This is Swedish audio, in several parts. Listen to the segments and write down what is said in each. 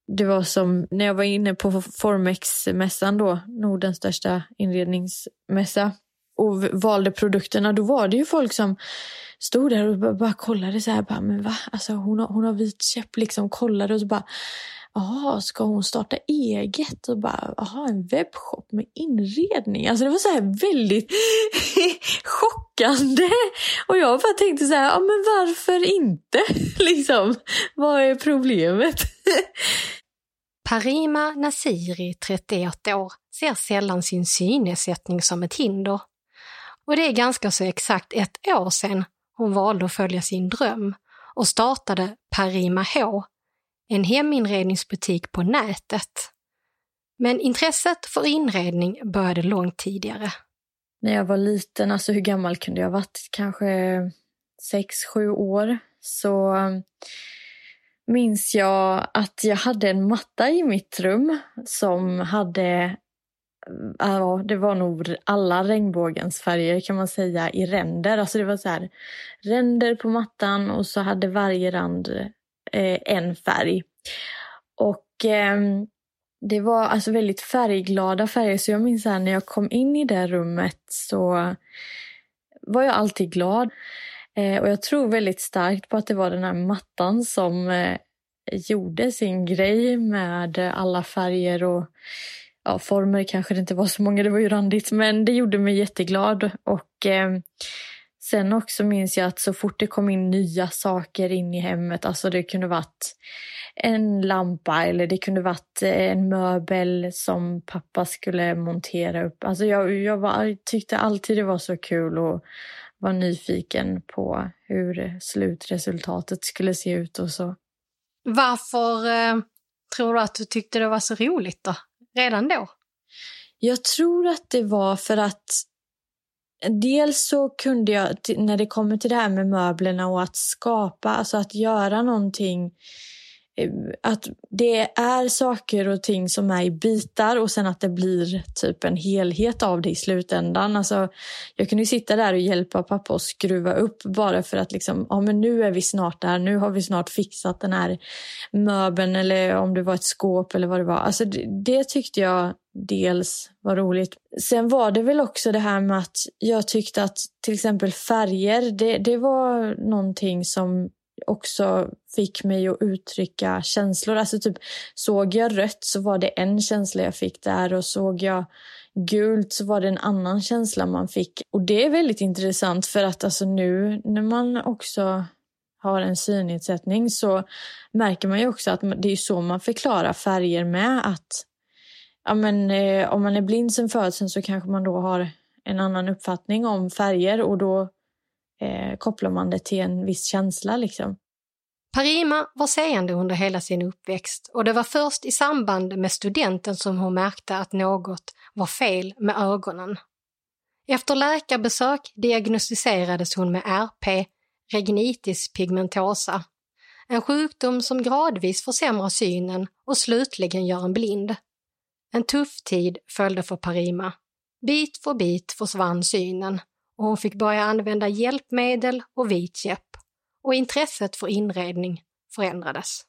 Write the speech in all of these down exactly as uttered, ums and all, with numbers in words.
det var som när jag var inne på Formex-mässan då, Nordens största inredningsmässa, och valde produkterna, då var det ju folk som stod där och bara, bara kollade så här, bara, men va? Alltså hon har, hon har vit käpp, liksom kollade och så bara, jaha, ska hon starta eget? Och bara, jaha, en webbshop med inredning. Alltså det var så här väldigt chockande. Och jag bara tänkte så här, ja men varför inte? Liksom, vad är problemet? Parima Nasiri, trettioett år, ser sällan sin synnedsättning som ett hinder. Och det är ganska så exakt ett år sedan hon valde att följa sin dröm och startade Parima H, en heminredningsbutik på nätet. Men intresset för inredning började långt tidigare. När jag var liten, alltså hur gammal kunde jag ha varit? Kanske sex, sju år. Så minns jag att jag hade en matta i mitt rum som hade, ja, det var nog alla regnbågens färger kan man säga i ränder. Alltså det var så här ränder på mattan och så hade varje rand eh, en färg. Och eh, det var alltså väldigt färgglada färger, så jag minns här när jag kom in i det rummet så var jag alltid glad. Eh, och jag tror väldigt starkt på att det var den här mattan som eh, gjorde sin grej med alla färger och ja, former kanske det inte var så många, det var ju randigt, men det gjorde mig jätteglad. Och eh, sen också minns jag att så fort det kom in nya saker in i hemmet, alltså det kunde varit en lampa eller det kunde varit en möbel som pappa skulle montera upp. Alltså jag, jag var, tyckte alltid det var så kul och var nyfiken på hur slutresultatet skulle se ut och så. Varför eh, tror du att du tyckte det var så roligt då? Redan då? Jag tror att det var för att dels så kunde jag, när det kommer till det här med möblerna och att skapa, alltså att göra någonting, att det är saker och ting som är i bitar och sen att det blir typ en helhet av det i slutändan. Alltså jag kunde ju sitta där och hjälpa pappa att skruva upp bara för att liksom, ja men nu är vi snart där, nu har vi snart fixat den här möbeln eller om det var ett skåp eller vad det var. Alltså det, det tyckte jag dels var roligt. Sen var det väl också det här med att jag tyckte att till exempel färger, det, det var någonting som också fick mig att uttrycka känslor. Alltså typ såg jag rött så var det en känsla jag fick där, och såg jag gult så var det en annan känsla man fick. Och det är väldigt intressant för att alltså nu när man också har en synnedsättning så märker man ju också att det är så man förklarar färger med, att ja, men, eh, om man är blind sen födseln så kanske man då har en annan uppfattning om färger och då eh, kopplar man det till en viss känsla liksom. Parima var seende under hela sin uppväxt och det var först i samband med studenten som hon märkte att något var fel med ögonen. Efter läkarbesök diagnostiserades hon med R P, retinitis pigmentosa, en sjukdom som gradvis försämrar synen och slutligen gör en blind. En tuff tid följde för Parima. Bit för bit försvann synen och hon fick börja använda hjälpmedel och vitkäpp, och intresset för inredning förändrades.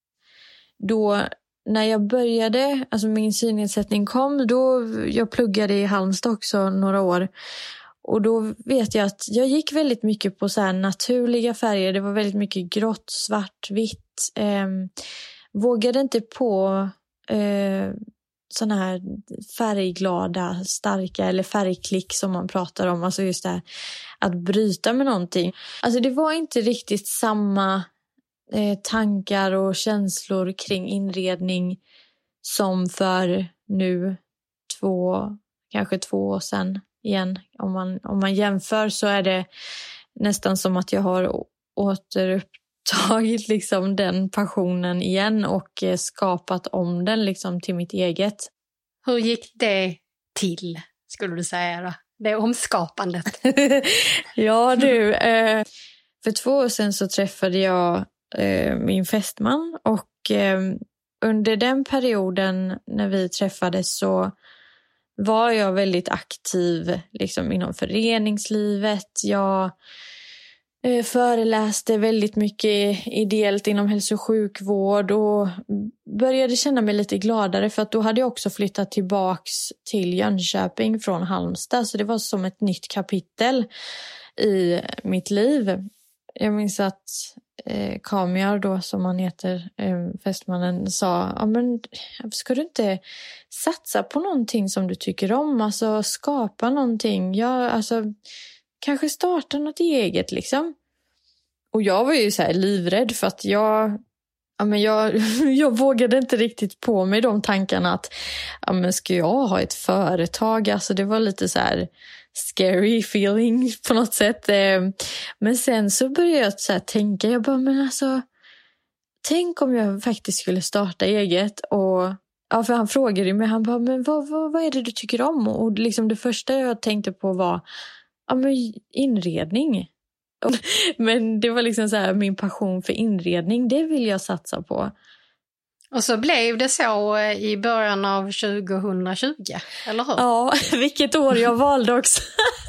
Då när jag började, alltså min synnedsättning kom, då jag pluggade i Halmstad också några år. Och då vet jag att jag gick väldigt mycket på så här naturliga färger. Det var väldigt mycket grått, svart, vitt. Eh, vågade inte på eh, såna här färgglada, starka eller färgklick som man pratar om. Alltså just det här, att bryta med någonting. Alltså det var inte riktigt samma eh, tankar och känslor kring inredning som för nu två, kanske två år sedan igen. Om man, om man jämför så är det nästan som att jag har återupptagit liksom den passionen igen och eh, skapat om den liksom till mitt eget. Hur gick det till, skulle du säga då? Det omskapandet. Ja du, eh, för två år sedan så träffade jag eh, min fästman och eh, under den perioden när vi träffades så var jag väldigt aktiv liksom inom föreningslivet. Jag eh, föreläste väldigt mycket ideellt inom hälso- och sjukvård och började känna mig lite gladare för att då hade jag också flyttat tillbaks till Jönköping från Halmstad, så det var som ett nytt kapitel i mitt liv. Jag minns att eh, Kamiar då, som han heter, eh, fästmannen, sa, ja men ska du inte satsa på någonting som du tycker om, alltså skapa någonting, ja, alltså kanske starta något eget liksom. Och jag var ju så här livrädd för att jag ja, men jag, jag vågade inte riktigt på mig de tankarna att ja, men ska jag ha ett företag, alltså det var lite så här scary feeling på något sätt. Men sen så började jag så här tänka, jag bara, men alltså tänk om jag faktiskt skulle starta eget. Och ja, för han frågade mig, han bara, men vad, vad, vad är det du tycker om? Och liksom det första jag tänkte på var ja, men inredning. Men det var liksom så här, min passion för inredning, det vill jag satsa på. Och så blev det så i början av tjugohundratjugo, eller hur? Ja, vilket år jag valde också.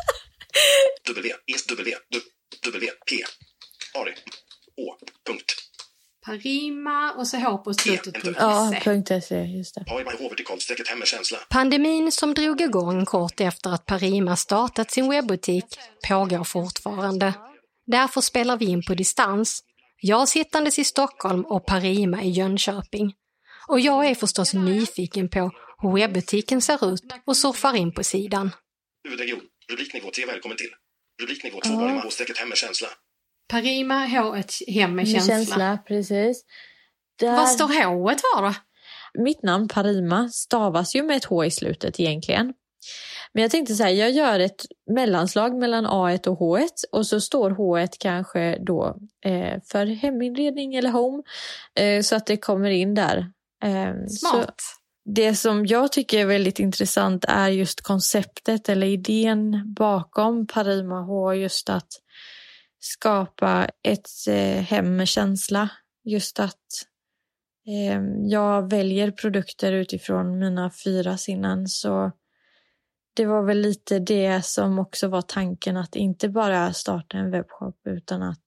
W, S, W, W, P, Ari, Å, punkt. Parima och så H på slutet. Ja, punkt .se, just det. Har i vertikalstrecket hem med känsla. Pandemin som drog igång kort efter att Parima startat sin webbutik pågår fortfarande. Därför spelar vi in på distans. Jag sittandes i Stockholm och Parima i Jönköping. Och jag är förstås nyfiken på hur webbutiken ser ut och surfar in på sidan. Huvudregion, rubriknivå tre, välkommen till. Rubriknivå två, Parima H-strecket hem med känsla. Parima H, ett hem med känsla. känsla, precis. Där... Vad står H-et var då? Mitt namn Parima stavas ju med ett H i slutet egentligen. Men jag tänkte så här, jag gör ett mellanslag mellan A ett och H ett och så står H ett kanske då eh, för heminredning eller home, eh, så att det kommer in där. Eh, Smart. Så det som jag tycker är väldigt intressant är just konceptet eller idén bakom Parima H, just att skapa ett eh, hem med känsla. Just att eh, jag väljer produkter utifrån mina fyra sinnen, så det var väl lite det som också var tanken, att inte bara starta en webbshop utan att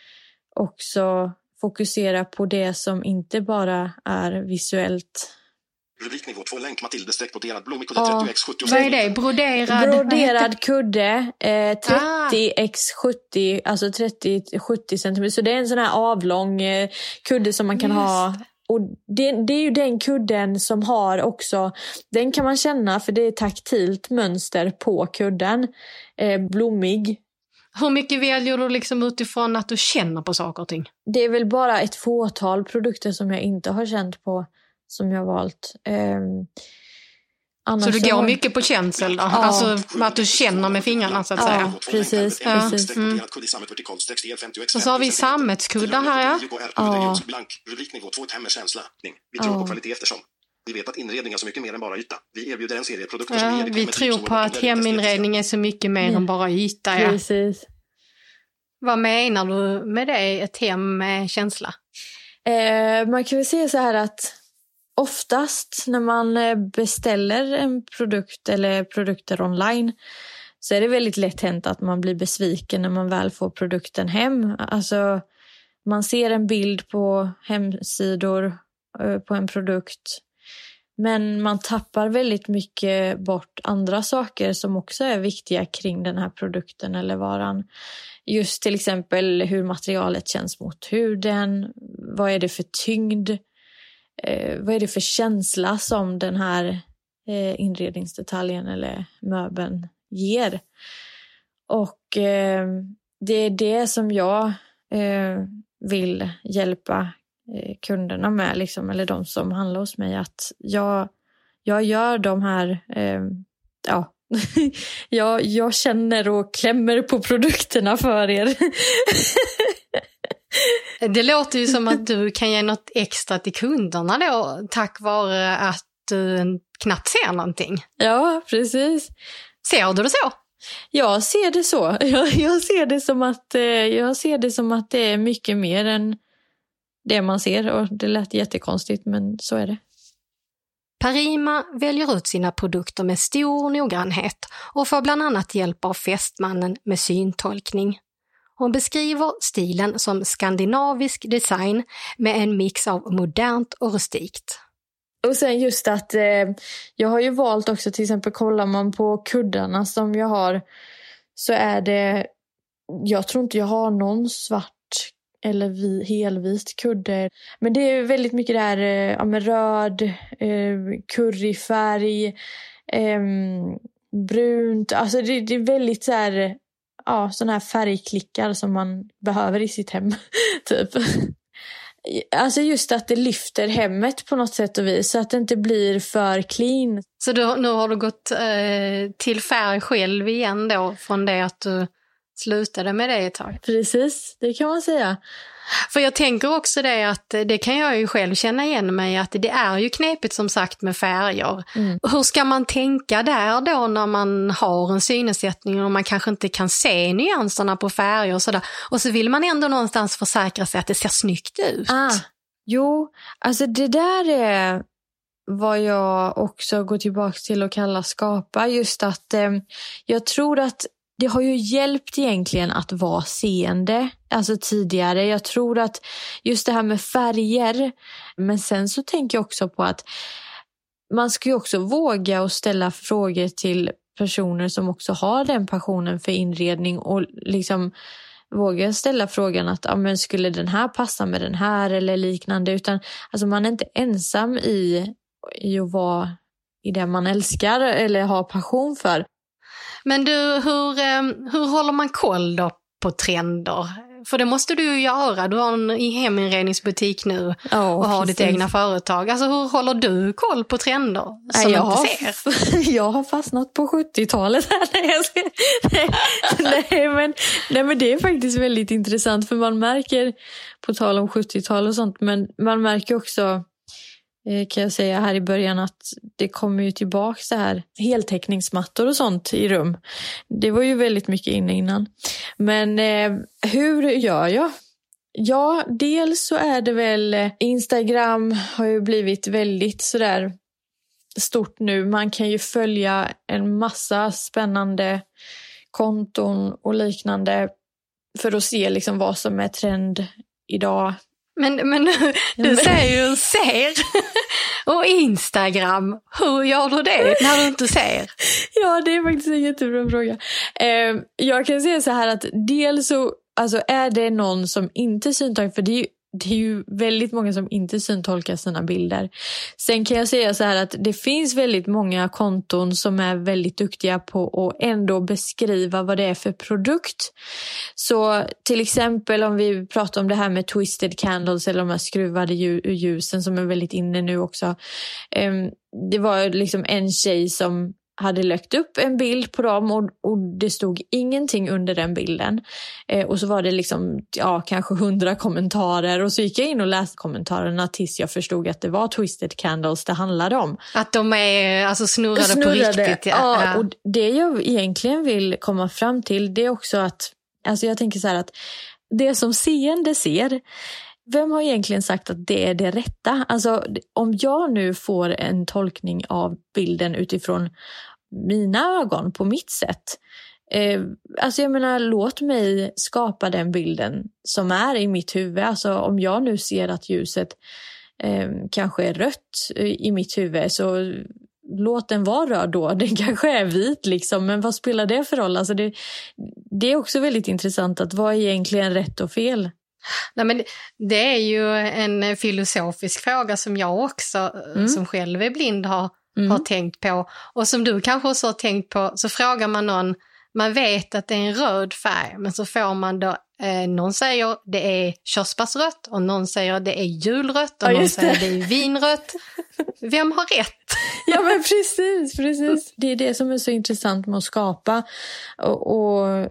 också fokusera på det som inte bara är visuellt. Rubriknivå två, länk Matilde streck broderad blommig kudde Ja. trettio på sjuttio. Vad är det? Broderad? Broderad kudde, eh, trettio på sjuttio, alltså trettio till sjuttio centimeter. Så det är en sån här avlång eh, kudde som man kan Just. ha. Och det, det är ju den kudden som har också, den kan man känna för det är taktilt mönster på kudden, eh, blommig. Hur mycket väljer du liksom utifrån att du känner på saker och ting? Det är väl bara ett fåtal produkter som jag inte har känt på som jag har valt. Eh, så du går har... mycket på känsel då? Ja. Alltså att du känner med fingrarna så att Ja, säga. precis. Ja. precis. Mm. Och så har vi sammetskuddar här, ja. Ja. Rubriknivå två, ett hem med känsla. Vi tror på kvalitet eftersom vi vet att inredning är så mycket mer än bara yta. Vi erbjuder en serie produkter som Ja, ger vi tror på att heminredning är så mycket mer än bara yta. Ja. Precis. Vad menar du med det, ett hem med känsla? Eh, man kan väl säga så här att oftast när man beställer en produkt eller produkter online så är det väldigt lätt hänt att man blir besviken när man väl får produkten hem. Alltså man ser en bild på hemsidor eh, på en produkt, men man tappar väldigt mycket bort andra saker som också är viktiga kring den här produkten eller varan. Just till exempel hur materialet känns mot huden, vad är det för tyngd, eh, vad är det för känsla som den här eh, inredningsdetaljen eller möbeln ger. Och eh, det är det som jag eh, vill hjälpa eh, kunderna med, liksom, eller de som handlar hos mig, att jag, jag gör de här eh, ja jag, jag känner och klämmer på produkterna för er. Det låter ju som att du kan ge något extra till kunderna då, tack vare att du knappt ser någonting. Ja, precis. Ser du det så? Jag ser det så. Jag, jag, ser det som att, eh, jag ser det som att det är mycket mer än det man ser. Och det lät jättekonstigt, men så är det. Parima väljer ut sina produkter med stor noggrannhet och får bland annat hjälp av fästmannen med syntolkning. Hon beskriver stilen som skandinavisk design med en mix av modernt och rustikt. Och sen just att eh, jag har ju valt också, till exempel kollar man på kuddarna som jag har, så är det, jag tror inte jag har någon svart eller vi, helvit kudde. Men det är väldigt mycket där eh, ja, med röd, eh, curryfärg, eh, brunt. Alltså det, det är väldigt så här, ja, såna här färgklickar som man behöver i sitt hem, typ. Alltså just att det lyfter hemmet på något sätt och vis, så att det inte blir för clean. Så du, nu har du gått eh, till färg själv igen då, från det att du slutade med det ett tag? Precis, det kan man säga. För jag tänker också det att det kan jag ju själv känna igen mig att det är ju knepigt som sagt med färger. Mm. Hur ska man tänka där då när man har en synnedsättning och man kanske inte kan se nyanserna på färger och sådär. Och så vill man ändå någonstans försäkra sig att det ser snyggt ut. Ah, jo, alltså det där är vad jag också går tillbaka till och kallar skapa. Just att eh, jag tror att det har ju hjälpt egentligen att vara seende, alltså tidigare. Jag tror att just det här med färger, men sen så tänker jag också på att man ska ju också våga och ställa frågor till personer som också har den passionen för inredning och liksom våga ställa frågan att ja, men skulle den här passa med den här eller liknande, utan alltså man är inte ensam i, i att vara i det man älskar eller har passion för. Men du, hur, hur håller man koll då på trender? För det måste du ju göra. Du har en heminredningsbutik nu oh, och har precis. Ditt egna företag. Alltså hur håller du koll på trender som nej, jag, inte har, ser? jag har fastnat på sjuttiotalet här. nej, nej, men, nej, men det är faktiskt väldigt intressant, för man märker, på tal om sjuttiotal och sånt, men man märker också, kan jag säga här i början, att det kommer ju tillbaka så här heltäckningsmattor och sånt i rum. Det var ju väldigt mycket inne innan. Men eh, hur gör jag? Ja, dels så är det väl Instagram har ju blivit väldigt sådär stort nu. Man kan ju följa en massa spännande konton och liknande för att se liksom vad som är trend idag. Men, men du, du säger ju ser och Instagram, hur gör du det när du inte ser? Ja, det är faktiskt en jättebra fråga. Eh, jag kan säga så här att dels så alltså är det någon som inte syntolkar, för det är ju Det är ju väldigt många som inte syntolkar sina bilder. Sen kan jag säga så här att det finns väldigt många konton som är väldigt duktiga på att ändå beskriva vad det är för produkt. Så till exempel om vi pratar om det här med twisted candles eller de här skruvade ljusen som är väldigt inne nu också. Det var liksom en tjej som hade lagt upp en bild på dem och, och det stod ingenting under den bilden. Eh, och så var det liksom, ja, kanske hundra kommentarer. Och så gick jag in och läste kommentarerna tills jag förstod att det var twisted candles det handlade om. Att de är alltså snurrade, snurrade på riktigt. Ja, ja, och det jag egentligen vill komma fram till, det är också att, alltså jag tänker så här att det som seende ser, vem har egentligen sagt att det är det rätta? Alltså om jag nu får en tolkning av bilden utifrån mina ögon på mitt sätt. Eh, alltså jag menar, låt mig skapa den bilden som är i mitt huvud. Alltså om jag nu ser att ljuset eh, kanske är rött i mitt huvud, så låt den vara röd då. Den kanske är vit liksom, men vad spelar det för roll? Alltså det, det är också väldigt intressant att vad är egentligen rätt och fel? Nej, men det är ju en filosofisk fråga som jag också, mm. som själv är blind, har Mm. har tänkt på, och som du kanske också har tänkt på. Så frågar man någon, man vet att det är en röd färg, men så får man då eh, någon säger det är körsbärsrött och någon säger det är julrött och ja, någon säger det är vinrött. Vem har rätt? Ja, men precis, precis. Det är det som är så intressant med att skapa och, och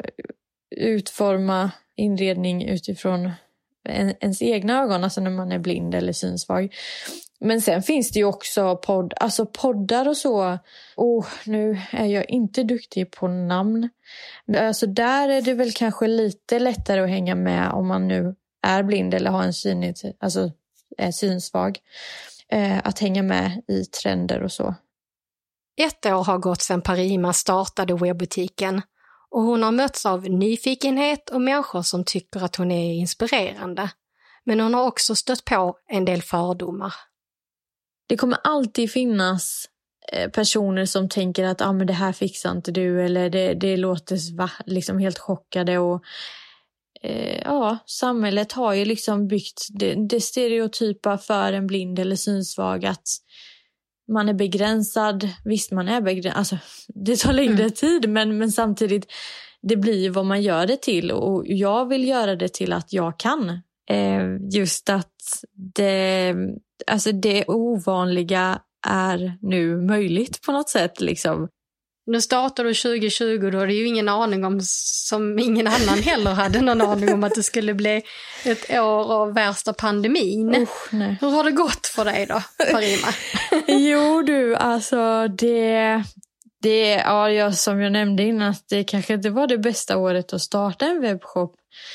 utforma inredning utifrån en, ens egna ögon, alltså när man är blind eller synsvag. Men sen finns det ju också podd, alltså poddar och så. Oh, nu är jag inte duktig på namn. Alltså där är det väl kanske lite lättare att hänga med om man nu är blind eller har en syn, alltså är synsvag. Eh, att hänga med i trender och så. Ett år har gått sedan Parima startade webbutiken. och hon har mötts av nyfikenhet och människor som tycker att hon är inspirerande. Men hon har också stött på en del fördomar. Det kommer alltid finnas personer som tänker att ah, men det här fixar inte du, eller det, det låter va, liksom helt chockade. Och eh, ja, samhället har ju liksom byggt det, det stereotypa för en blind eller synsvag att man är begränsad. Visst, man är begränsad. Alltså, det tar längre mm. tid, men, men samtidigt det blir vad man gör det till. Och jag vill göra det till att jag kan. Eh, just att det, alltså det ovanliga är nu möjligt på något sätt. Liksom. Nu startar du tjugo tjugo, då är det ju ingen aning om, som ingen annan heller hade någon aning om, att det skulle bli ett år av värsta pandemin. Usch, nej. Hur har det gått för dig då, Parima? Jo du, alltså det, det ja, jag, som jag nämnde innan, att det kanske inte var det bästa året att starta en webbshop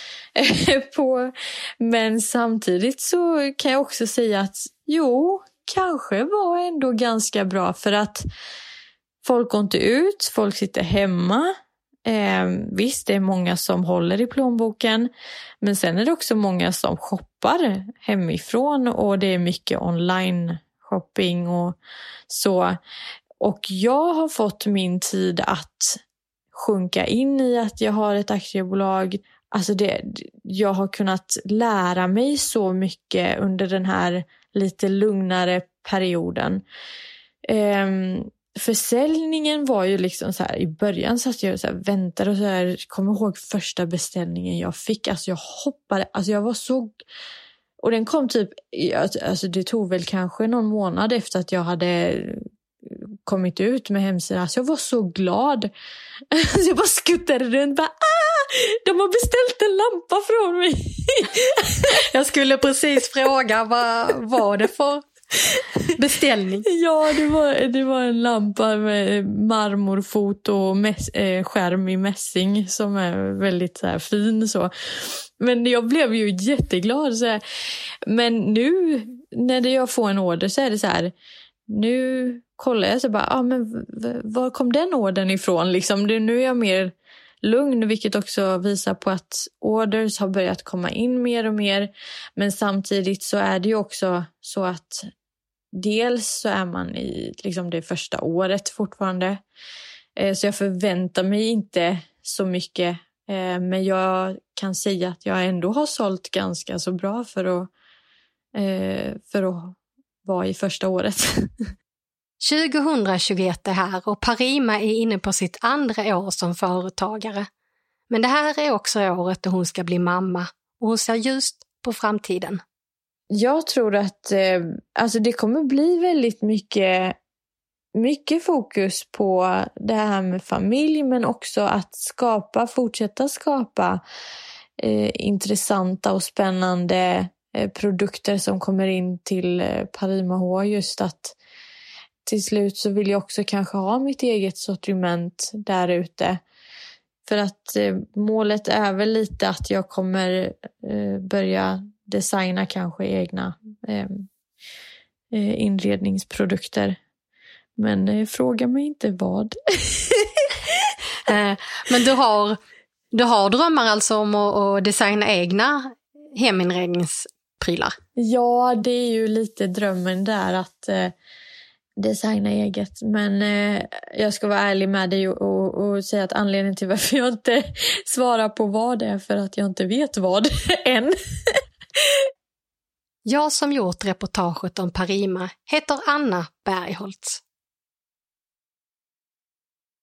på. Men samtidigt så kan jag också säga att jo, kanske var ändå ganska bra, för att folk går inte ut, folk sitter hemma. Eh, visst, det är många som håller i plånboken, men sen är det också många som shoppar hemifrån, och det är mycket online shopping och så. Och jag har fått min tid att sjunka in i att jag har ett aktiebolag. Alltså det, jag har kunnat lära mig så mycket under den här lite lugnare perioden. Um, försäljningen var ju liksom så här, i början så att jag så här väntade och så här, kommer ihåg första beställningen jag fick. Alltså jag hoppade, alltså jag var så, och den kom typ, alltså det tog väl kanske någon månad efter att jag hade kommit ut med hemsidan. Alltså jag var så glad. Alltså jag bara skuttade runt, bara ah, de har beställt en lampa från mig. Jag skulle precis fråga, vad var det för beställning? Ja, det var, det var en lampa med marmorfot och mäss, eh, skärm i mässing som är väldigt så här, fin så. Men jag blev ju jätteglad så här. Men nu när jag får en order så är det så här, nu kollar jag så bara, ah, men var kom den ordern ifrån liksom? Det, nu är jag mer lugn, vilket också visar på att orders har börjat komma in mer och mer. Men samtidigt så är det ju också så att dels så är man i liksom det första året fortfarande. Eh, så jag förväntar mig inte så mycket. Eh, men jag kan säga att jag ändå har sålt ganska så bra för att, eh, för att vara i första året. tjugohundratjugoett är här och Parima är inne på sitt andra år som företagare. Men det här är också året då hon ska bli mamma, och hon ser just på framtiden. Jag tror att eh, alltså det kommer bli väldigt mycket, mycket fokus på det här med familj, men också att skapa, fortsätta skapa eh, intressanta och spännande eh, produkter som kommer in till eh, Parima H. Just att till slut så vill jag också kanske ha mitt eget sortiment där ute. För att eh, målet är väl lite att jag kommer eh, börja designa kanske egna eh, eh, inredningsprodukter. Men eh, fråga mig inte vad. eh, men du har, du har drömmar alltså om att, att designa egna heminredningsprylar? Ja, det är ju lite drömmen där att eh, designa eget. Men eh, jag ska vara ärlig med dig och, och, och säga att anledningen till varför jag inte svarar på vad det är för att jag inte vet vad än. Jag som gjort reportaget om Parima heter Anna Bergholtz.